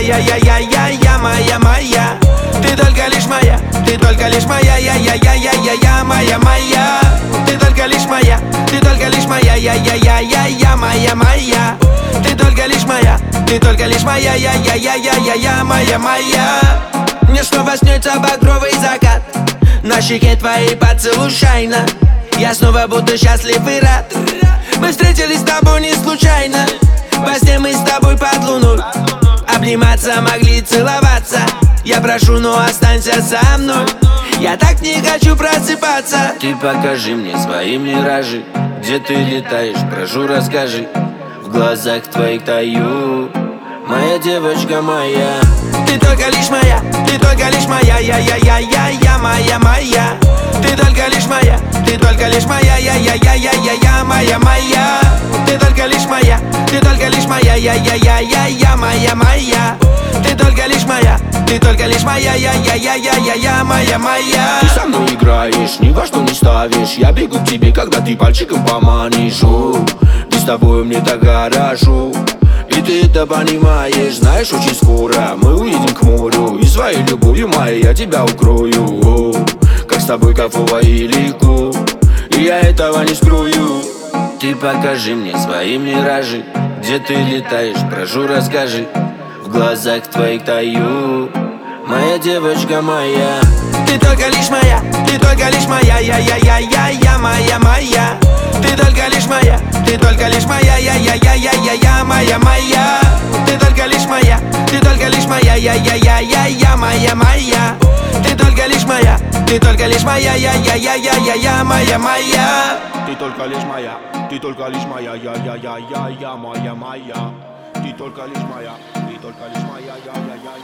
я-я-я-я-я-я, моя. Ты только лишь моя, ты только лишь моя, я-я-я-я-я-я, моя. Ты только лишь моя, ты только лишь моя, я-я-я-я-я, моя. Ты только лишь моя, ты только лишь моя, я-я-я-я-я-я, моя. Мне снова снится багровый закат, на щеке твоей поцелуй шайна. Я снова буду счастлив и рад. Мы встретились с тобой не случайно. Во сне мы с тобой под луной обниматься могли, целоваться. Я прошу, но останься со мной. Я так не хочу просыпаться. Ты покажи мне свои миражи, где ты летаешь, прошу, расскажи. В глазах твоих таю, моя девочка моя. Ты только лишь моя, ты только лишь моя, я-я-я-я-я, моя. Ты только лишь моя, ты только лишь моя, я-я-я-я-я-я, моя. Ты только лишь моя, ты только лишь моя, я-я-я-я-я, моя. Ты только лишь моя, ты только лишь моя, я-я-я-я-я-я, моя. Ты со мной играешь, ни во что не ставишь. Я бегу к тебе, когда ты пальчиком поманишь. Ты с тобой мне так хорошо, и ты это понимаешь. Знаешь, очень скоро мы уедем к морю, и своей любовью моей я тебя укрою. Как с тобой кайфово и легко, и я этого не скрою. Ты покажи мне свои миражи, где ты летаешь, прошу, расскажи. В глазах твоих таю, моя девочка моя. Ты только лишь моя, ты только лишь моя, я-я-я-я-я, моя. Ты только лишь моя, ты только лишь моя, я-я-я-я-я-я, моя. Ты только лишь моя, ты только лишь моя, я-я-я-я-я, моя. Ты только лишь моя, ты только лишь моя, я-я-я-я-я-я, моя. Ты только лишь моя, ты только лишь моя, я-я-я-я-я, моя. Ты только лишь моя, ты только лишь моя, я-я-я-я-я.